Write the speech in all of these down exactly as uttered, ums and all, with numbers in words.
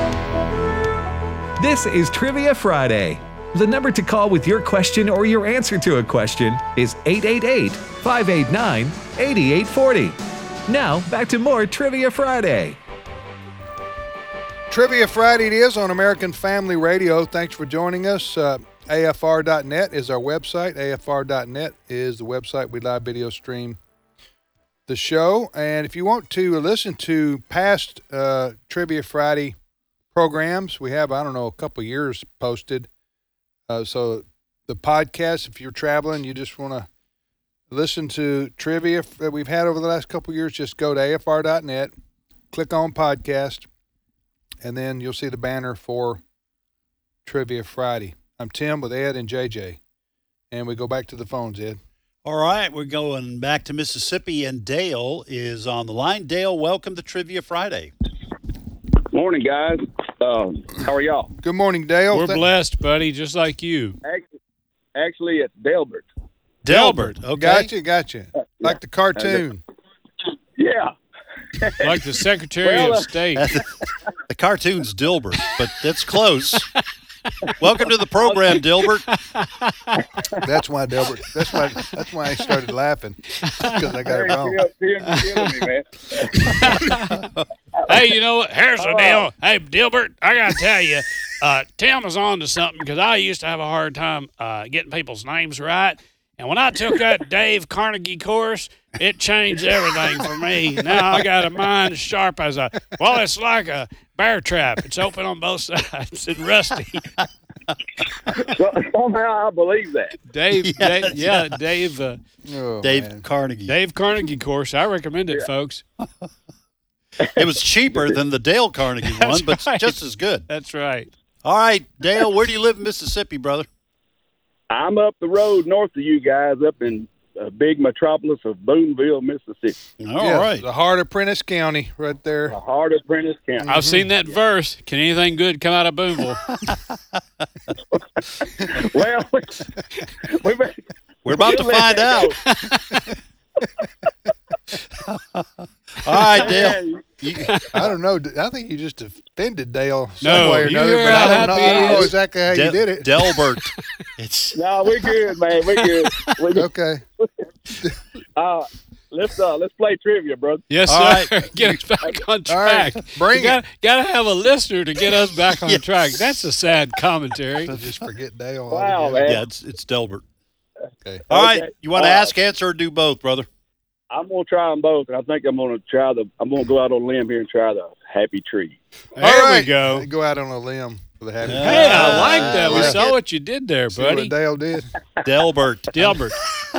This is Trivia Friday. The number to call with your question or your answer to a question is eight eight eight, five eight nine, eight eight four zero. Now, back to more Trivia Friday. Trivia Friday it is on American Family Radio. Thanks for joining us. Uh, A F R dot net is our website. A F R dot net is the website we live video stream the show. And if you want to listen to past uh, Trivia Friday programs, we have, I don't know, a couple years posted. Uh, so the podcast, if you're traveling, you just want to listen to trivia that we've had over the last couple years, just go to A F R dot net, click on podcast, and then you'll see the banner for Trivia Friday. I'm Tim with Ed and J J, and we go back to the phones, Ed. All right, we're going back to Mississippi, and Dale is on the line. Dale, welcome to Trivia Friday. Morning, guys. Um, how are y'all? Good morning, Dale. We're Th- blessed, buddy, just like you. Actually, actually it's Delbert. Delbert, okay. Gotcha, gotcha. Like the cartoon. Yeah. Like the Secretary Well, of uh, State. The cartoon's Dilbert, but that's close. Welcome to the program, Dilbert. That's why Delbert. That's why. That's why I started laughing because I got it wrong. Tim, Tim, killing me, man. Hey, you know what? Here's the deal. Hey, Dilbert, I got to tell you, uh, Tim is on to something because I used to have a hard time uh, getting people's names right. And when I took that Dave Carnegie course, it changed everything for me. Now I got a mind as sharp as a, well, it's like a bear trap. It's open on both sides and rusty. Well, somehow I believe that. Dave, Yeah, Dave yeah, Dave, uh, Oh, Dave man. Carnegie. Dave Carnegie course. I recommend it, folks. It was cheaper than the Dale Carnegie one, That's but right. just as good. That's right. All right, Dale, where do you live in Mississippi, brother? I'm up the road north of you guys, up in a big metropolis of Boonville, Mississippi, All yeah, right. the heart of Prentice County, right there. the heart of Prentice County. I've seen that verse. Can anything good come out of Boonville? Well, we, we better, We're about to we'll let find that out. go. All right, Dale. Man, You, I don't know. I think you just offended Dale some No, way or you another, hear but how I don't know, happy I don't he know is? exactly how you Del- did it. Delbert. It's No, we're good, man. We're good. We're good. Okay. Uh, let's uh, let's play trivia, brother. Yes, All sir. right. Get us back on All right. track. Bring you it. got to have a listener to get us back on Yes. track. That's a sad commentary. I'll just forget Dale. Wow, altogether. man. yeah, it's it's Delbert. Okay. All right, Okay. you want to Uh, ask, answer, or do both, brother? I'm gonna try them both, and I think I'm gonna try the. I'm gonna go out on a limb here and try the Happy Tree. There All right. we go. Go out on a limb for the happy. Yeah. Hey, I like that. We Yeah. saw what you did there, See buddy. what Dale did. Delbert. Dilbert.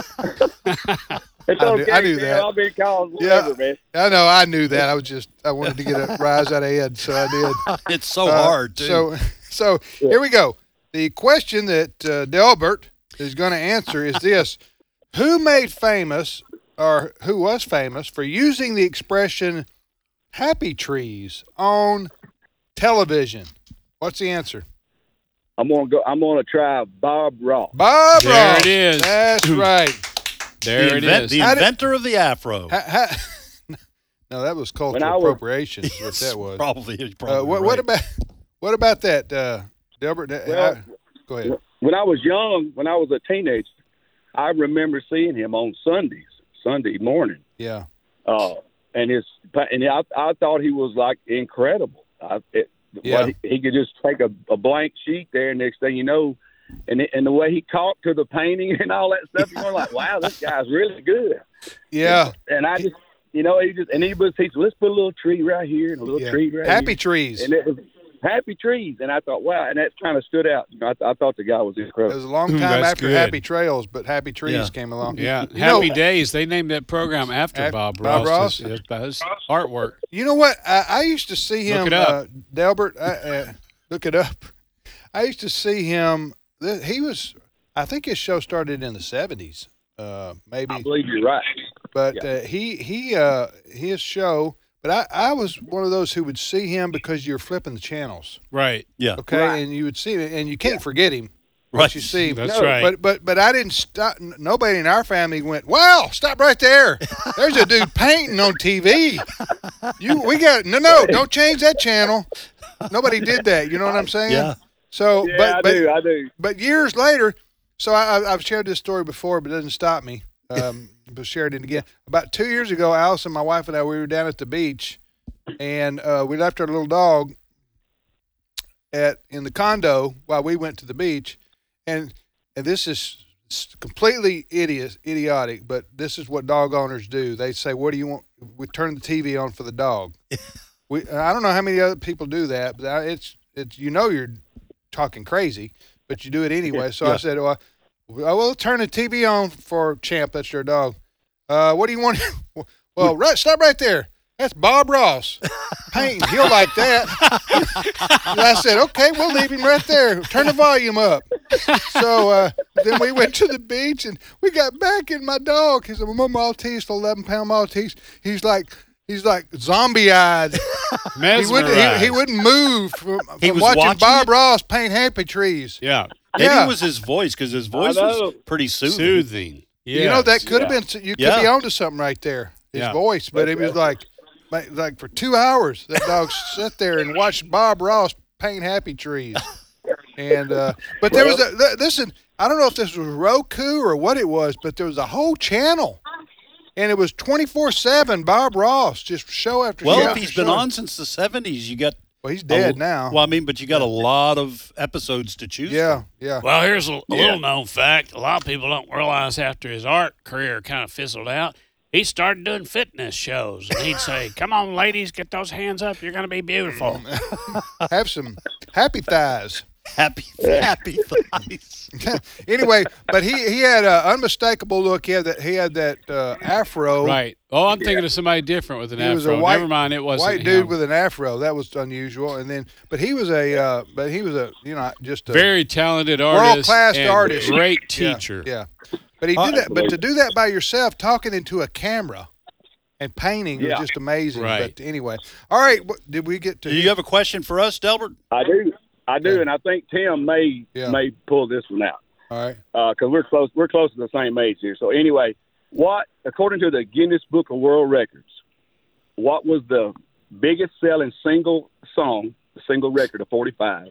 It's I knew- okay, I knew man. that. I'll be called Yeah. whatever, man. I know. I knew that. I was just. I wanted to get a rise out of Ed, so I did. It's so Uh, hard, too. So, so here we go. The question that uh, Delbert is going to answer is this: who made famous, or who was famous for using the expression "happy trees" on television? What's the answer? I'm gonna go. I'm gonna try Bob Ross. Bob There Ross. it is. That's right. There the it invent- is. The How did- inventor of the afro. Ha, ha, no, that was When I cultural was- appropriation. Is what that was. Probably. you're probably Uh, what, right. what about what about that, uh, Delbert? Uh, Well, go ahead. When I was young, when I was a teenager, I remember seeing him on Sundays, Sunday morning. Yeah. Uh, and his and I, I thought he was like incredible. I, it, Yeah. what he, he could just take a, a blank sheet there. Next thing you know, and it, and the way he talked to the painting and all that stuff, you're like, wow, this guy's really good. Yeah. And I just, you know, he just and he was he said, let's put a little tree right here and a little yeah. tree right Happy here. trees. And it was happy trees. And I thought, wow, and that kind of stood out. You know, I, I thought the guy was It incredible. was a long Mm, time that's after good. Happy Trails, but Happy Trees Yeah. came along. Yeah, You Happy know, Days. They named that program after Af- Bob Bob Ross. Ross? His, his artwork. You know what? I, I used to see him, Look it up. Uh, Delbert. I, uh, look it up. I used to see him. th- He was. I think his show started in the seventies, uh, maybe. I believe you're right. But Yeah. uh, he he uh, his show. But I, I was one of those who would see him because you're flipping the channels. Right. Yeah. Okay, Right. and you would see it, and you can't forget him. Right. Once you see him. That's No, right. But but but I didn't stop. n- Nobody in our family went, "Wow, stop right there! There's a dude painting on T V." You we got no no. Don't change that channel. nobody did that. You know what I'm saying? Yeah. So, Yeah, but I but, do. I do. but years later, so I, I- I've shared this story before, but it doesn't stop me. Um, but shared it again. About two years ago, Allison, my wife, and I, we were down at the beach, and uh, we left our little dog at in the condo while we went to the beach, and and this is completely idiot, idiotic, but this is what dog owners do. They say, "What do you want?" We turn the T V on for the dog. we I don't know how many other people do that, but it's it's you know you're talking crazy, but you do it anyway. So Yeah. I said, "Well, I will turn the T V on for Champ. That's your dog. Uh, what do you want?" Well, right, stop right there. That's Bob Ross painting. He'll like that. And I said, okay, we'll leave him right there. Turn the volume up. So uh, then we went to the beach, and we got back, and my dog, he's a Maltese, eleven pound Maltese. He's like, he's like zombie-eyed. He wouldn't, he, he wouldn't move from, He from was watching, watching Bob it? Ross paint happy trees. Yeah. Maybe Yeah. it was his voice because his voice I was know. pretty soothing. Soothing. You know, that Yes. could have Yeah. been, you could Yeah. be onto something right there, his Yeah. voice. But it was like, like, like for two hours, that dog sat there and watched Bob Ross paint happy trees. And, uh, but there was a, th- listen, I don't know if this was Roku or what it was, but there was a whole channel. And it was twenty-four seven Bob Ross, just show after show. Well, if after he's been show. on since the seventies, you got Well, he's dead a- now. Well, I mean, but you got a lot of episodes to choose yeah, from. yeah. Well, here's a, a Yeah. little known fact. A lot of people don't realize after his art career kind of fizzled out, he started doing fitness shows. And he'd say, come on, ladies, get those hands up. You're going to be beautiful. Have some happy thighs. Happy, happy thighs. Anyway, but he, he had an unmistakable look. He had that, he had that uh, afro. Right. Oh, I'm thinking of somebody different with an He afro. was a white, Never mind, it wasn't white dude him. with an afro. That was unusual. And then, but he was a, uh, but he was a, you know, just a Very talented artist. world-class and artist. Great Yeah, teacher. Yeah, but he did that. But to do that by yourself, talking into a camera and painting Yeah. was just amazing. Right. But anyway, all right. What, did we get to? Do you have a question for us, Delbert? I do. I do, Yeah. and I think Tim may Yeah. may pull this one out All right. because we're close. We're close to the same age here. So anyway, what according to the Guinness Book of World Records, what was the biggest selling single song, single record of forty-five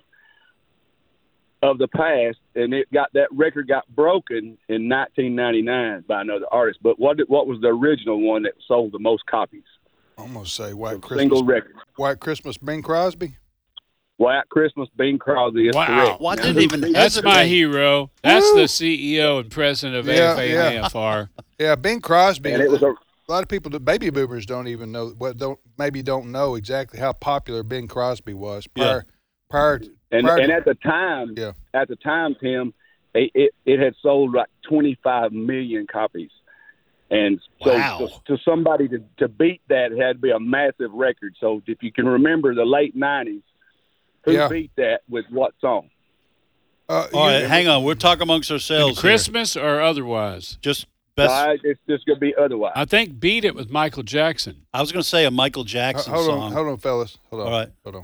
of the past? And it got that record got broken in nineteen ninety-nine by another artist. But what did, what was the original one that sold the most copies? I'm gonna say White Christmas. Single record. White Christmas, Bing Crosby. White Christmas, Bing Crosby is Wow. correct. Well, I Now, didn't who- even That's hesitate. my hero. That's Woo! the C E O and president of Yeah, A F A yeah. and A F R. Yeah, Bing Crosby. And it was a a lot of people, the baby boomers, don't even know. What don't maybe don't know exactly how popular Bing Crosby was prior, prior, to- And prior. and to- at the time, Yeah. at the time, Tim, it, it it had sold like twenty-five million copies, and so Wow. to, to somebody to, to beat that, it had to be a massive record. So if you can remember the late nineties, who Yeah. beat that with what song? uh, All you- right, hang on. We're talking amongst ourselves here. Christmas or otherwise? Just best. Uh, it's just going to be otherwise. I think Beat It with Michael Jackson. I was going to say a Michael Ho- Jackson hold song. on, hold on, fellas. Hold on. All right. Hold on.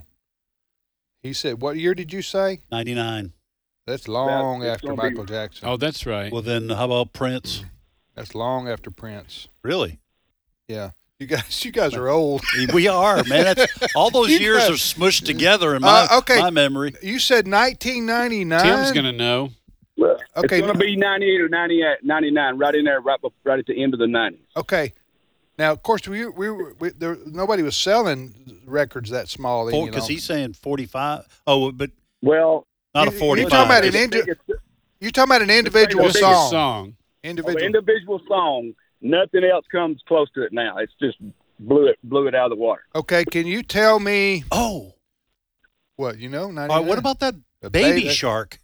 He said, "What year did you say?" ninety-nine. That's long it's after gonna be- Michael Jackson. Oh, that's right. Well, then how about Prince? That's long after Prince. Really? Yeah, you guys, you guys are old. We are, man. That's, all those You years guys- are smushed together in my, Uh, okay. my memory. You said nineteen ninety-nine. Tim's going to know. Well, Okay, it's going to be ninety-eight or ninety-eight, ninety-nine, right in there, right, bef- right at the end of the nineties. Okay. Now, of course, we we, were we there. Nobody was selling records that small. Then, you Because know. he's saying forty-five. Oh, but Well, not You- a you forty-five. talking about an the indi- biggest- You're talking about an individual Just Just a song. song. of Individual. an individual song, nothing else comes close to it now. It's just blew it blew it out of the water. Okay, can you tell me Oh, what you know? all ninety-nine? right, what about that The Baby ba- Shark?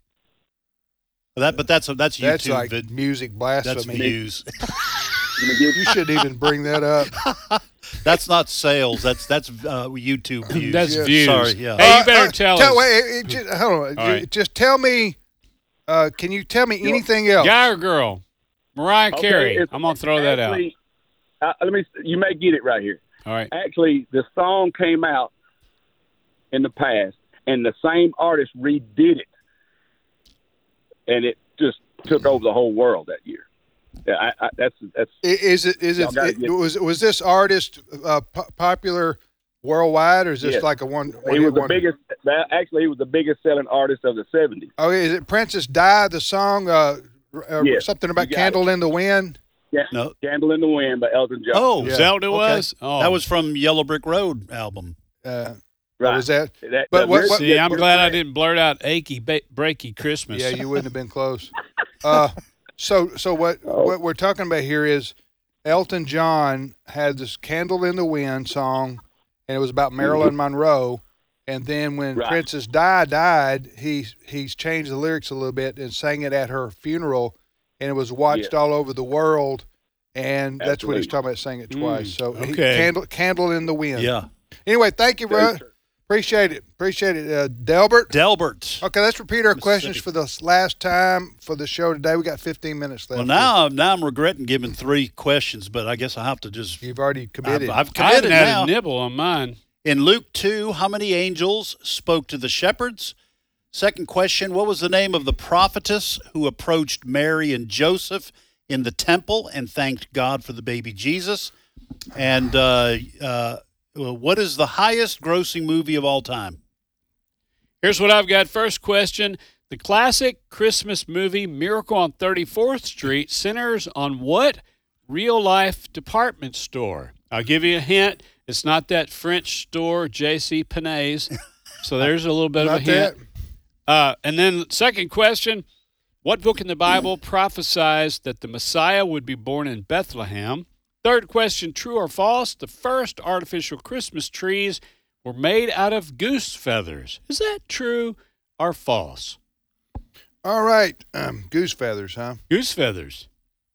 That, but that's that's YouTube. That's like vid- music that's blasphemy. views. Let me give You shouldn't even bring that up. That's not sales. That's that's uh, YouTube views. That's Yeah. views. Sorry, yeah. Hey, Uh, you better uh, tell, tell us. Wait, it, it just, hold on. All Ju- right. Just tell me. Uh, can you tell me anything else? Guy or girl? Mariah Okay, Carey. it's- I'm going to throw that out. actually, Uh, let me. You may get it right here. All right. Actually, the song came out in the past, and the same artist redid it, and it just took over the whole world that year. Yeah, I, I, that's that's I- Is it? Is Y'all it? gotta it get- was was this artist uh, po- popular worldwide, or is this Yes. like a one? He was the one- biggest. that- Actually, he was the biggest selling artist of the seventies. Oh, is it Princess Di, the song? Uh, uh, Yes, something you about got Candle in the Wind. Yeah, No. "Candle in the Wind" by Elton John. Oh, Yeah. Is that what it okay. was? Oh. That was from Yellow Brick Road album. Uh, right. Was that? That- But the what- very- what- See, I'm what- glad I didn't blurt out achy, ba- breaky Christmas. Yeah, you wouldn't have been close. Uh, so, so what? Oh. What we're talking about here is Elton John had this "Candle in the Wind" song, and it was about Marilyn Monroe. And then when Right. Princess Di died, he he's changed the lyrics a little bit and sang it at her funeral, and it was watched Yeah. all over the world. And that's what he's Absolutely. talking about, saying it twice. so, he, okay. candle, candle in the wind. Yeah. Anyway, thank you, Very bro. true. Appreciate it. Appreciate it, uh, Delbert. Delbert. Okay, let's repeat our Mississippi. questions for the last time for the show today. We got fifteen minutes left. Well, now, now I'm regretting giving three questions, but I guess I have to just. You've already I've, committed. I've I haven't committed had now. a nibble on mine. In Luke two, how many angels spoke to the shepherds? Second question, what was the name of the prophetess who approached Mary and Joseph in the temple and thanked God for the baby Jesus? And uh, uh, what is the highest grossing movie of all time? Here's what I've got. First question. The classic Christmas movie Miracle on thirty-fourth Street centers on what real-life department store? I'll give you a hint. It's not that French store, J C. Penney's. So there's a little bit of a Not hint. that. Uh, and then second question. What book in the Bible prophesies that the Messiah would be born in Bethlehem? Third question, true or false? The first artificial Christmas trees were made out of goose feathers. Is that true or false? All right. Um, goose feathers, huh? Goose feathers.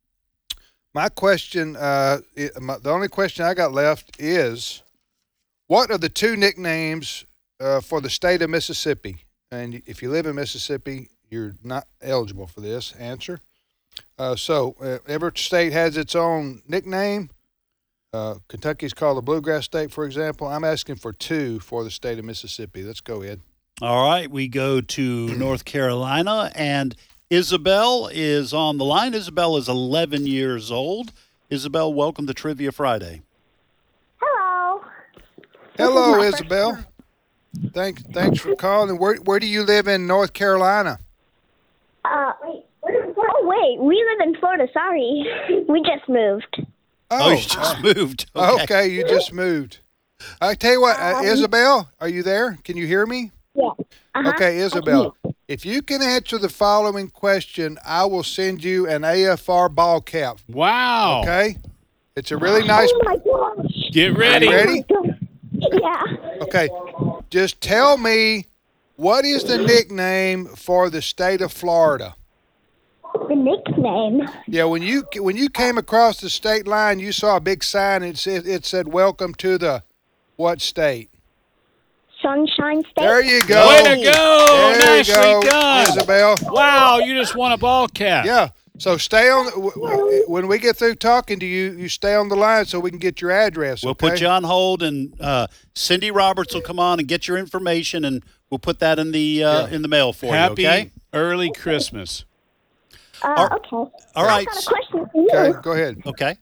My question, uh, it, my, the only question I got left is, what are the two nicknames uh, for the state of Mississippi? And if you live in Mississippi, you're not eligible for this answer. Uh, so uh, every state has its own nickname. Uh, Kentucky's called the Bluegrass State, for example. I'm asking for two for the state of Mississippi. Let's go, Ed. All right, we go to North Carolina, and Isabel is on the line. Isabel is eleven years old. Isabel, welcome to Trivia Friday. Hello. Hello, my first Isabel. time. Thanks, thanks for calling. Where, where do you live in North Carolina? Uh, wait. Oh, wait. We live in Florida. Sorry. We just moved. Oh, you just moved. Okay. Okay, you just moved. I tell you what, uh, Um, Isabel, are you there? Can you hear me? Yeah. Uh-huh. Okay, Isabel, if you can answer the following question, I will send you an A F R ball cap. Wow. Okay? It's a really nice. Oh, my gosh. Get ready. Ready? Yeah. Okay, just tell me, what is the nickname for the state of Florida? The nickname. Yeah, when you when you came across the state line, you saw a big sign. It said it said "Welcome to the what state?" Sunshine State. There you go. Way to go. There Nicely you go, done. Isabel. Wow, you just won a ball cap. Yeah. So stay on. w- w- When we get through talking to you, you stay on the line so we can get your address. We'll okay? put you on hold, and uh, Cindy Roberts will come on and get your information, and we'll put that in the uh, Yeah. in the mail for Happy you. Okay. early Christmas. Uh, All- okay. All I right. got a question for you. Okay, go ahead. Okay.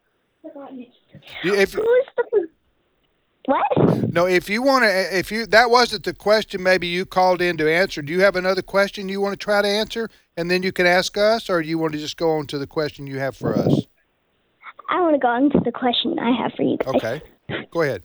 You- If Who's the... What? no, if you want to, if you that wasn't the question, maybe you called in to answer. Do you have another question you want to try to answer, and then you can ask us, or do you want to just go on to the question you have for us? I want to go on to the question I have for you guys. Okay, go ahead.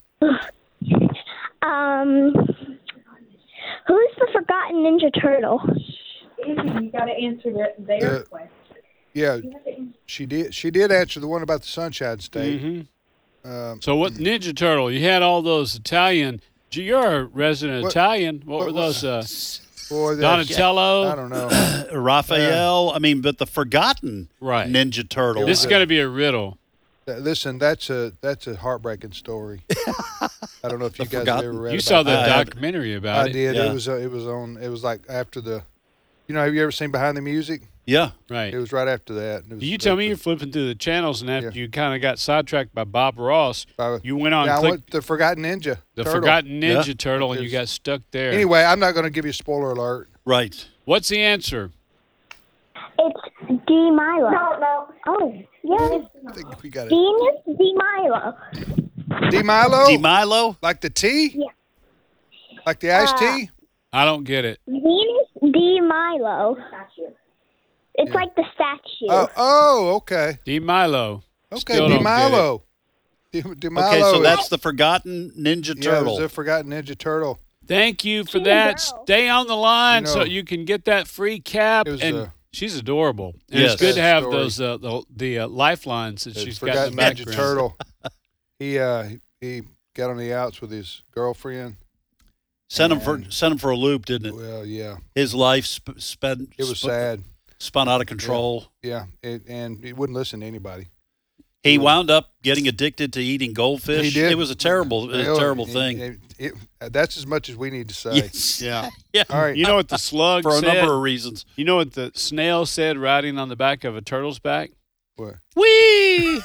Um, who's the forgotten Ninja Turtle? You got to answer their, their Uh, question. Yeah, she did. She did answer the one about the Sunshine State. hmm Um, So what Ninja Turtle? You had all those Italian. gee, You're a resident What- Italian. What, what- were those? Uh, boy, that- Donatello. I don't know. Raphael. I mean, but the forgotten Right. Ninja Turtle. This is going to be a riddle. That- Listen, that's a that's a heartbreaking story. I don't know if you The guys have forgotten- ever read You about saw it. the I have- documentary about I it. did. Yeah. It was uh, it was on. It was like after the. You know, have you ever seen Behind the Music? Yeah. Right. It was right after that. It was, You tell me you're flipping through the channels, and after Yeah. you kind of got sidetracked by Bob Ross, By- you went on Yeah, I click went the Forgotten Ninja. the Turtle. Forgotten Ninja Yeah. Turtle, and you It's- got stuck there. Anyway, I'm not going to give you a spoiler alert. Right. What's the answer? It's D. Milo. No, no. Oh, yeah. I think we got it. Venus D. Milo. D Milo? D Milo? Like the tea? Yeah. Like the iced Uh, tea? I don't get it. Venus D. Milo. It's like the statue. Oh, oh, okay. D Milo. Okay, Still D don't get it. Milo. D, D Milo. Okay, so is- that's the forgotten Ninja yeah, it Turtle. was the forgotten Ninja Turtle. Thank you for She's a that. girl. Stay on the line You know, so you can get that free cap. it was, and uh, she's adorable. And Yes. it's good to Sad have story. those uh, the, the uh, lifelines that The she's got in forgotten the Ninja background. Turtle. He uh he, he got on the outs with his girlfriend. Sent him for sent him for a loop, didn't it? Well, yeah, His life sp- spent it was sp- sad. spun out of control. Yeah, it, and he wouldn't listen to anybody. He wound up getting addicted to eating goldfish. He did. It was a terrible, a Well, terrible it- thing. it- it- that's as much as we need to say. Yes. Yeah. Yeah. All right. You know what the slug For a said? number of reasons. You know what the snail said riding on the back of a turtle's back? What? Whee!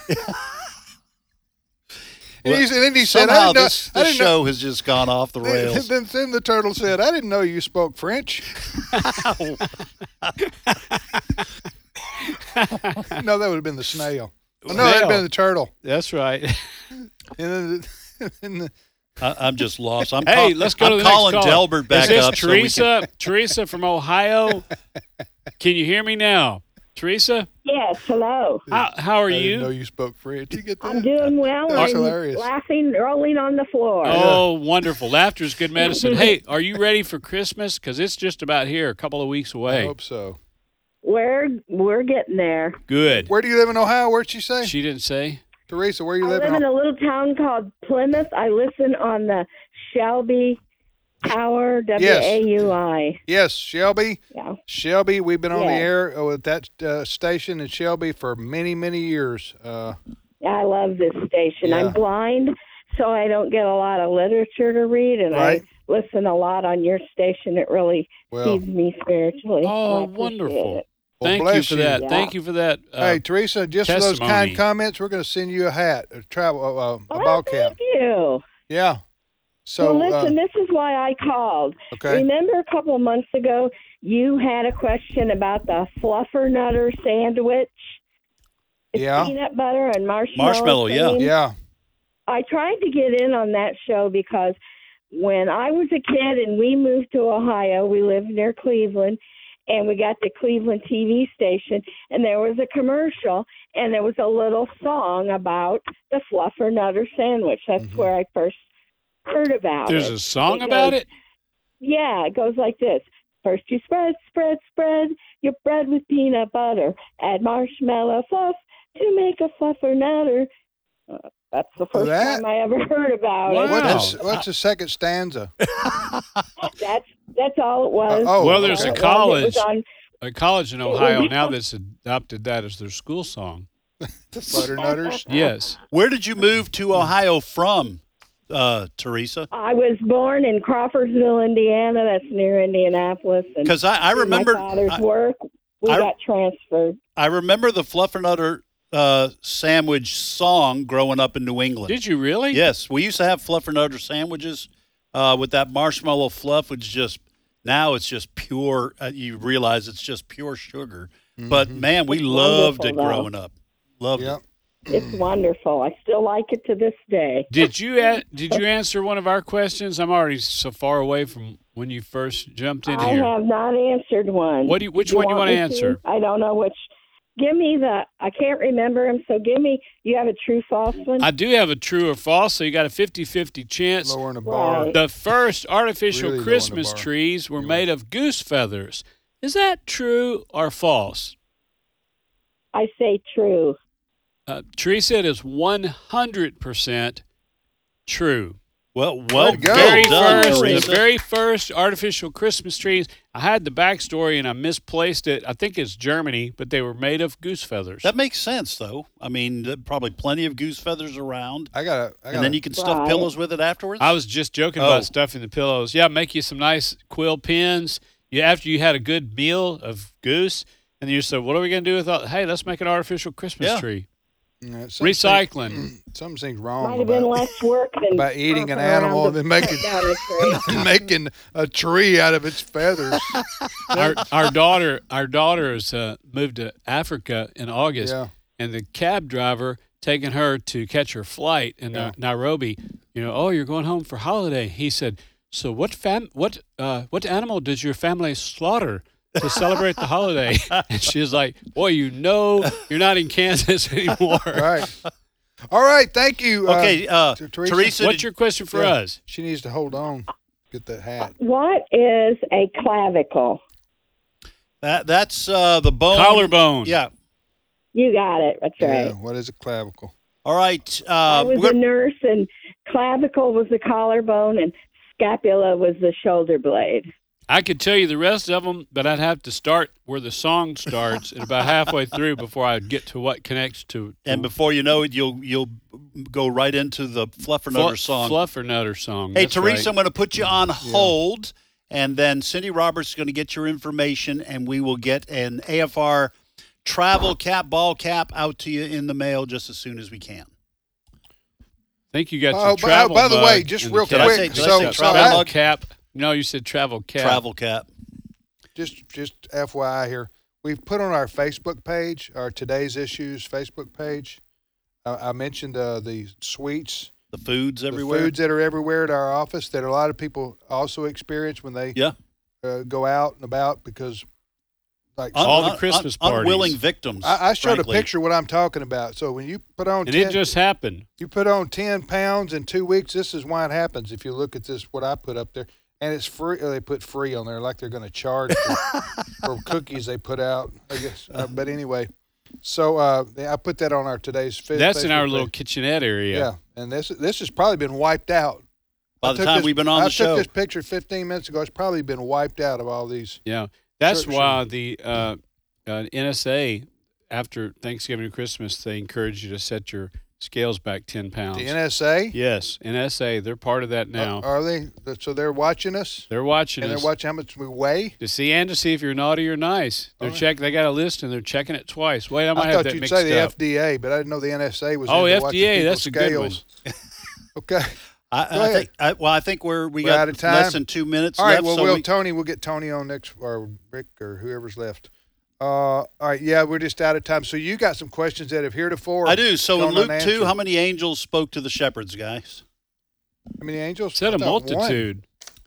And, he's, and then he said, Somehow I didn't know, this, I this didn't know- show has just gone off the rails. Then, then the turtle said, I didn't know you spoke French. No, that would have been the snail. Oh, no, that would have Snail. been the turtle. That's right. And then, and the, I, I'm just lost. I'm Hey, call- let's go I'm to the next calling caller. Delbert back Is this up. so we can- Teresa? Teresa from Ohio. Can you hear me now? Teresa, Yes, hello. how, how are I didn't know you? you spoke French. You get that? I'm doing well. That's I'm hilarious. laughing, rolling on the floor. Oh, wonderful. Laughter is good medicine. Hey, are you ready for Christmas? Because it's just about here, a couple of weeks I away. hope so. We're we're getting there. Good. Where do you live in Ohio? Where'd she say? She didn't say. Teresa, where you I live live in in Ohio? a little town called Plymouth. I listen on the Shelby Tower, W A U I. Yes, Shelby. Yeah. Shelby, we've been on the Yes. air with that uh, station in Shelby for many, many years. Uh, I love this station. Yeah. I'm blind, so I don't get a lot of literature to read, and Right. I listen a lot on your station. It really well, feeds me spiritually. Oh, I appreciate wonderful. it. well, Thank you bless for that. Yeah. Thank you for that. Uh, hey, Teresa, just for those kind testimony. comments, we're going to send you a hat, a travel, uh, uh, a Oh, ball cap. thank you. Yeah. So, well, listen, uh, this is why I called. okay. Remember a couple of months ago, you had a question about the Fluffernutter sandwich? It's Yeah. peanut butter and marshmallow. Marshmallow, yeah. cream. Yeah. I tried to get in on that show because when I was a kid and we moved to Ohio, we lived near Cleveland, and we got the Cleveland T V station, and there was a commercial, and there was a little song about the Fluffernutter sandwich. That's Mhm. where I first heard about there's it. a song Because- about it? Yeah, it goes like this. First you spread, spread, spread your bread with peanut butter. Add marshmallow fluff to make a fluffernutter. Uh, that's the first That- time I ever heard about Wow. it. What's, the, what's the second stanza? That's that's all it was. Uh, oh, Well, there's All a it was. It college. was on- A college in was- Ohio now that's adopted that as their school song. Butternutters. Yes. Where did you move to Ohio from, uh, Teresa? I was born in Crawfordsville, Indiana. That's near Indianapolis. And Because I, I through remember, my father's I, work, we I- got transferred. I remember the Fluffernutter uh, sandwich song growing up in New England. Did you really? Yes, we used to have Fluffernutter sandwiches uh, with that marshmallow fluff, which is just now it's just pure. Uh, you realize it's just pure sugar. But man, we It's loved it wonderful, though. growing up. Loved Yep. it. It's wonderful. I still like it to this day. Did you a- did you answer one of our questions? I'm already so far away from when you first jumped in I here. have not answered one. What do you- which Do one you wanna me answer? I don't know which. Give me the. I can't remember them. So give me. You have a true false one. I do have a true or false, so you got a fifty-fifty chance. Lowering the bar. Right. The first artificial Really low on the Christmas bar. trees were made of goose feathers. Is that true or false? I say true. Uh, Teresa, it is one hundred percent true. Well, well, to go. Very well done, first, the Teresa. very first artificial Christmas trees. I had the backstory and I misplaced it. I think it's Germany, but they were made of goose feathers. That makes sense, though. I mean, there are probably plenty of goose feathers around, I got I got and then you can stuff Right. pillows with it afterwards. I was just joking Oh. about stuffing the pillows. Yeah, make you some nice quill pins. You after you had a good meal of goose, and you said, "What are we going to do with all?" Hey, let's make an artificial Christmas Yeah. tree. Yeah, some Recycling. thing- Some things Might wrong have been about, less work than about eating an stomping around animal and the- then making down a tree. and making a tree out of its feathers. our our daughter our daughter has uh, moved to Africa in August, Yeah. and the cab driver taking her to catch her flight in Yeah. Nairobi. You know, oh, you're going home for holiday. He said, so what fam- what uh, what animal did your family slaughter to celebrate the holiday? And she's like, boy, you know you're not in Kansas anymore. Right. All right. Thank you. Okay, uh, T- Teresa, What's did- your question for Yeah. us? She needs to hold on. Get that hat. What is a clavicle? that, that's uh, the bone. Collarbone. Yeah. You got it. That's Yeah. right. What is a clavicle? All right. Uh, I was we're- a nurse, and clavicle was the collarbone, and scapula was the shoulder blade. I could tell you the rest of them, but I'd have to start where the song starts and about halfway through before I'd get to what connects to. to and before you know it, you'll you'll go right into the Fluffernutter Fl- song. Fluffernutter song. Hey, That's Teresa, right. I'm going to put you on hold, and then Cindy Roberts is going to get your information, and we will get an A F R travel cap, ball cap out to you in the mail just as soon as we can. I think you got Oh, your by- travel by the mug way, just and real the Did I cap. say- quick. did I So, say so travel I- travel mug? cap. No, you said travel cap. Travel cap. just just F Y I here. We've put on our Facebook page, our Today's Issues Facebook page. Uh, I mentioned uh, the sweets, The foods the everywhere. foods that are everywhere at our office that a lot of people also experience when they Yeah. uh, go out and about because, like, Un- All the un- Christmas un- parties. Unwilling victims. I, I showed frankly. a picture of what I'm talking about. So when you put on And ten, it just happened. you put on ten pounds in two weeks, this is why it happens. If you look at this, what I put up there, and it's free. They put free on there, like they're going to charge for, for cookies they put out. I guess, uh, but anyway. So uh, yeah, I put that on our today's. Fa- That's in Facebook our page. little kitchenette area. Yeah, and this this has probably been wiped out. By I the took time this- we've been on I the show. took this picture fifteen minutes ago. It's probably been wiped out of all these. Yeah. That's Sure, why the uh, uh, N S A, after Thanksgiving and Christmas, they encourage you to set your scales back ten pounds. The N S A. Yes, N S A. They're part of that now. Are they? So they're watching us, they're watching and us they're watching how much we weigh. to see and to see if you're naughty or nice. They're All right. check. They got a list and they're checking it twice. Wait, I might I have thought that you'd mixed say the up. F D A, but I didn't know the N S A was. Oh, into F D A, watching that's a people's good one. scales. Okay. I, Go I ahead. think. I, well, I think we're we We're got out of time? less than two minutes All right. left. Well, so we'll we- Tony. We'll get Tony on next, or Rick, or whoever's left. Uh, all right. Yeah, we're just out of time. So you got some questions that have heretofore. I do. So in gone Luke two, unanswered. how many angels spoke to the shepherds, guys? How many angels? Said I a thought one. multitude.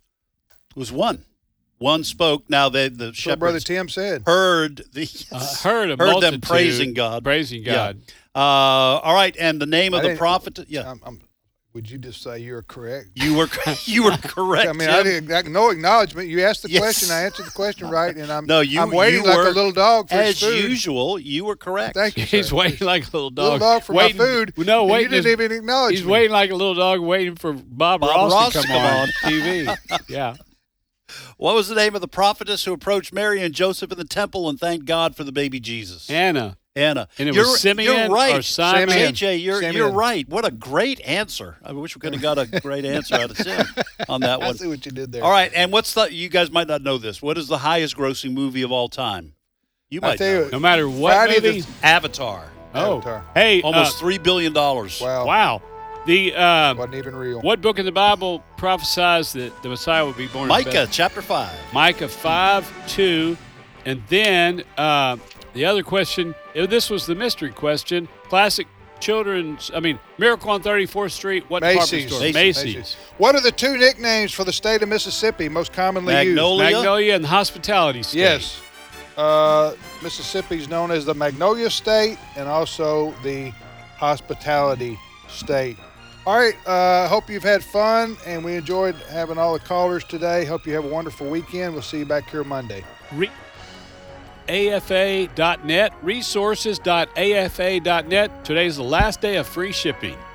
It was one. One spoke. Now they, the That's what Brother shepherds Tim said. heard the Uh, heard a heard multitude them praising God. Praising Yeah. God. Uh, all right, and the name of I the didn't- prophet. Yeah, I'm, I'm, would you just say you're correct? you were you were correct. I mean, Tim. I didn't. I, no acknowledgement. You asked the Yes. question. I answered the question right, and I'm. No, you- I'm waiting you like were, a little dog for As his food. usual, you were correct. Thank you. He's sir. waiting like a little dog. Little dog for waiting, my food. No, and waiting. You didn't is- even acknowledge He's me. waiting like a little dog waiting for Bob, Bob Ross, Ross to to come come on on. T V. Yeah. What was the name of the prophetess who approached Mary and Joseph in the temple and thanked God for the baby Jesus? Anna. Anna. And it you're, was Simeon you're right. or Simon? J J, you're, Simeon. you're right. What a great answer. I wish we could have got a great answer out of Tim on that I one. see what you did there. All right, and what's the, you guys might not know this. What is the highest grossing movie of all time? You I might tell know. you, No matter what Friday movie. the- Avatar. oh. Avatar. Hey, Almost uh, three billion dollars. Wow. wow. The uh, Wasn't even real. what book in the Bible prophesies that the Messiah would be born? in Micah, Bethlehem? chapter five. Micah five two, and then uh, the other question. uh, This was the mystery question. Classic children's. I mean, Miracle on thirty-fourth Street. What Macy's. department store? Macy's. Macy's. What are the two nicknames for the state of Mississippi most commonly Magnolia. Magnolia and the Hospitality used? State. Yes. Uh, Mississippi is known as the Magnolia State and also the Hospitality State. All right. I uh, hope you've had fun and we enjoyed having all the callers today. Hope you have a wonderful weekend. We'll see you back here Monday. Re- A F A dot net, resources dot A F A dot net. Today's the last day of free shipping.